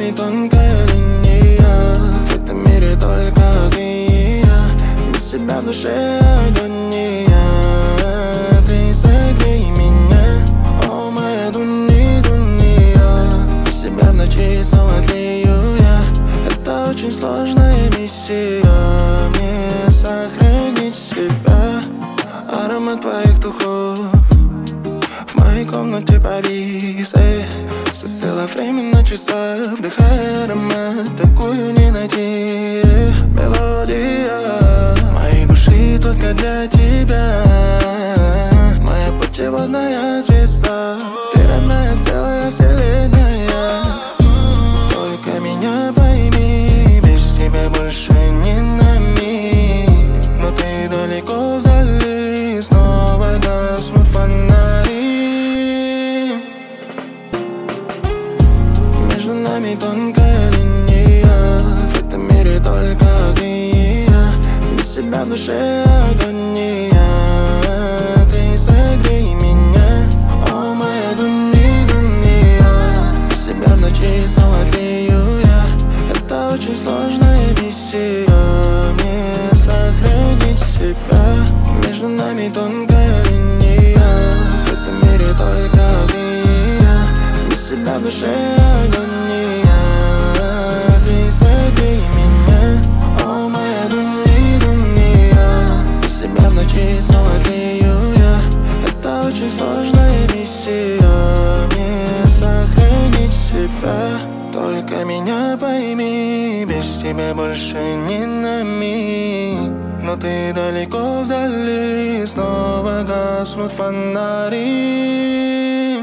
нами тонкая линия. В этом мире только ты и я. Без себя в душе агония. Ты согрей меня, о моя дуния. Без себя в ночи снова тлею я. Это очень сложная миссия, мне сохранить себя. Аромат твоих духов в моей комнате повис, застыло время на часах, вдыхая аромат, такую не найти. Мелодия моей души только для тебя. Моя путеводная звезда, ты родная целая вселенная. Только меня пойми, без тебя больше не на миг. Но ты далеко вдали, снова гаснут фонари. Между нами тонкая линия. В этом мире только ты и я. Без себя в душе агония. Ты согрей меня, о моя дуния. Без себя в ночи снова тлею я. Это очень сложная миссия, мне сохранить себя. Между нами тонкая линия. В этом мире только ты и я. Без себя в душе агония. Ты согрей меня, о моя дуния. Без себя в ночи снова тлею я. Это очень сложная миссия, мне сохранить себя. Только меня пойми, без тебя больше не на миг. Но ты далеко вдали, снова гаснут фонари.